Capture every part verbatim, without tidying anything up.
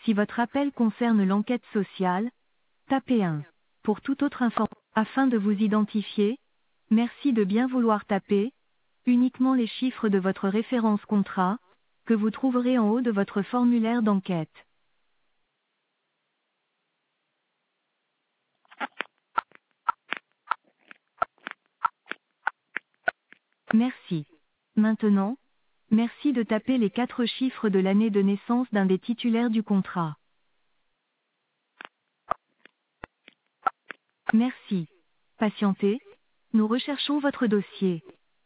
Si votre appel concerne l'enquête sociale, tapez un. Pour toute autre information, afin de vous identifier, merci de bien vouloir taper uniquement les chiffres de votre référence contrat, que vous trouverez en haut de votre formulaire d'enquête. Merci. Maintenant, merci de taper les quatre chiffres de l'année de naissance d'un des titulaires du contrat. Merci. Patientez, nous recherchons votre dossier.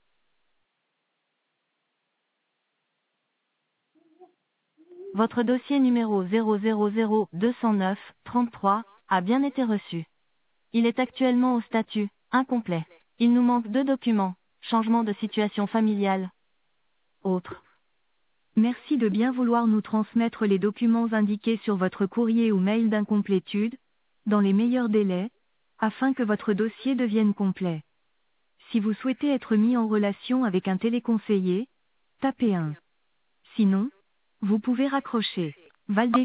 Votre dossier numéro zéro zéro zéro deux cent neuf trente-trois a bien été reçu. Il est actuellement au statut incomplet. Il nous manque deux documents. Changement de situation familiale. Autre. Merci de bien vouloir nous transmettre les documents indiqués sur votre courrier ou mail d'incomplétude, dans les meilleurs délais, afin que votre dossier devienne complet. Si vous souhaitez être mis en relation avec un téléconseiller, tapez un. Sinon, vous pouvez raccrocher. Valdez.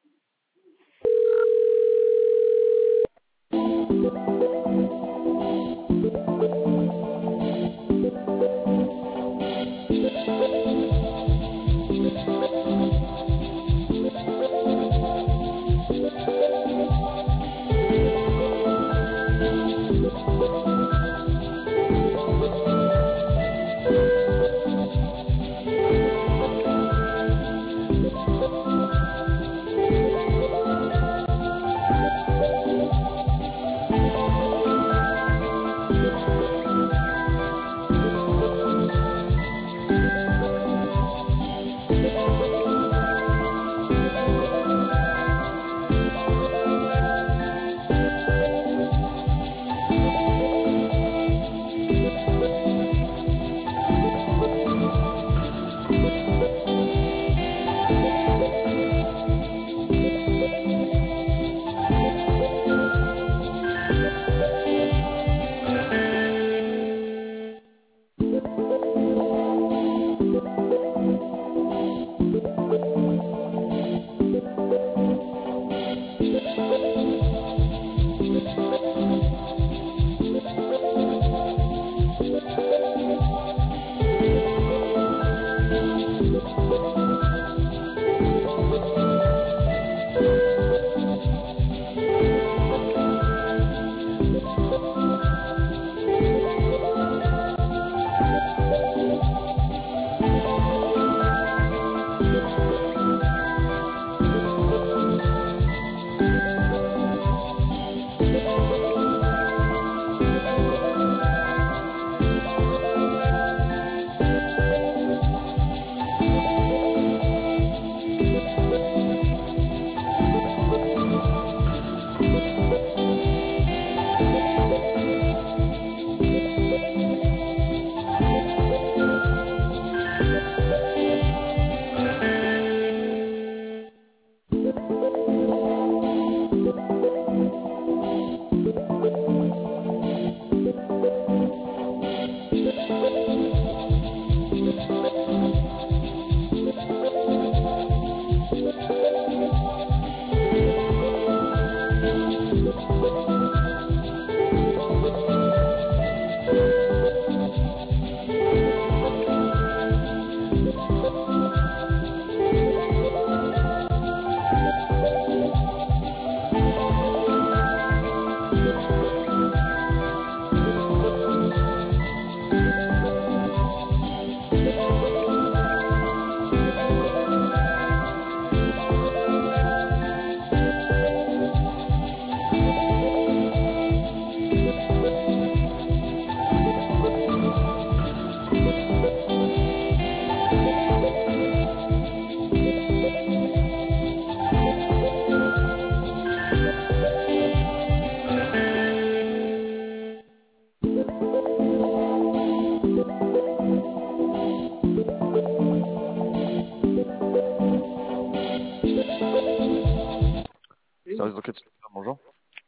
Service d'enquête, bonjour.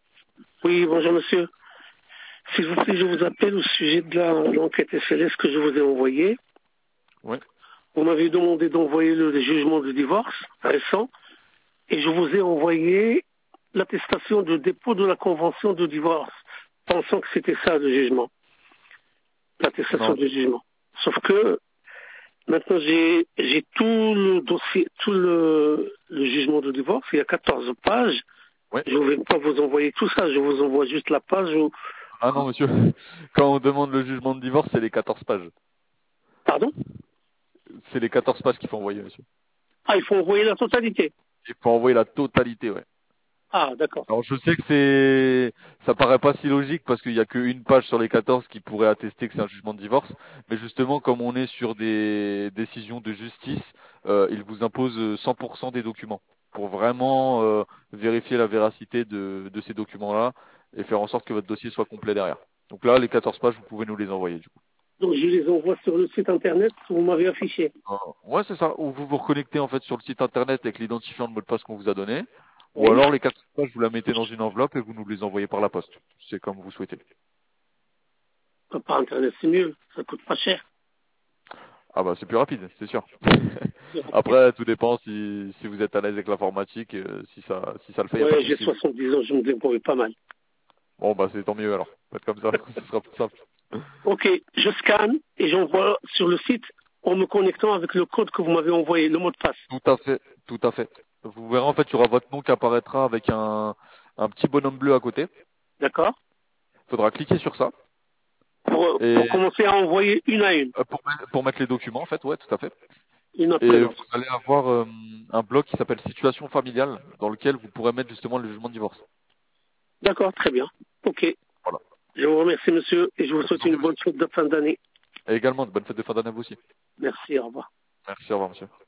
Oui, bonjour monsieur. S'il vous plaît, je vous appelle au sujet de la- l'enquête S L S que je vous ai envoyée. Oui. Vous m'avez demandé d'envoyer le, le jugement de divorce récent. et je vous ai envoyé l'attestation de dépôt de la convention de divorce, pensant que c'était ça le jugement, l'attestation Non. de jugement. Sauf que maintenant j'ai j'ai tout le dossier, tout le, le jugement de divorce, il y a quatorze pages. Ouais. Je ne vais pas vous envoyer tout ça, je vous envoie juste la page où... Ah non, monsieur. Quand on demande le jugement de divorce, c'est les quatorze pages. Pardon? C'est les quatorze pages qu'il faut envoyer, monsieur. Ah, il faut envoyer la totalité. Il faut envoyer la totalité, ouais. Ah, d'accord. Alors je sais que c'est, ça paraît pas si logique parce qu'il y a qu'une page sur les quatorze qui pourrait attester que c'est un jugement de divorce, mais justement comme on est sur des décisions de justice, euh, il vous impose cent pour cent des documents pour vraiment euh, vérifier la véracité de, de ces documents-là et faire en sorte que votre dossier soit complet derrière. Donc là, les quatorze pages, vous pouvez nous les envoyer du coup. Donc je les envoie sur le site internet que vous m'avez affiché. Euh, ouais, c'est ça. Ou vous vous reconnectez en fait sur le site internet avec l'identifiant de mot de passe qu'on vous a donné. Ou Oui. alors les quatre pages, vous la mettez dans une enveloppe et vous nous les envoyez par la poste. C'est comme vous souhaitez. Par internet, c'est mieux. Ça coûte pas cher. Ah bah c'est plus rapide, c'est sûr. Après, tout dépend si, si vous êtes à l'aise avec l'informatique, euh, si ça si ça le fait, y a pas Ouais, de j'ai souci. soixante-dix ans, je me débrouille pas mal. Bon bah c'est tant mieux alors. Faites comme ça, ce sera plus simple. Ok, je scanne et j'envoie sur le site en me connectant avec le code que vous m'avez envoyé, le mot de passe. Tout à fait, tout à fait. Vous verrez en fait, il y aura votre nom qui apparaîtra avec un un petit bonhomme bleu à côté. D'accord? Il faudra cliquer sur ça. Pour, Et pour commencer à envoyer une à une. euh, pour, mettre- pour mettre les documents en fait, ouais, tout à fait. Une après Et vous l'autre. allez avoir euh, un bloc qui s'appelle situation familiale dans lequel vous pourrez mettre justement le jugement de divorce. D'accord, très bien. Ok. Voilà. Je vous remercie, monsieur, et je vous Je souhaite vous en prie, une monsieur. bonne fête de fin d'année. Et également de bonnes fêtes de fin d'année à vous aussi. Merci, au revoir. Merci, au revoir monsieur.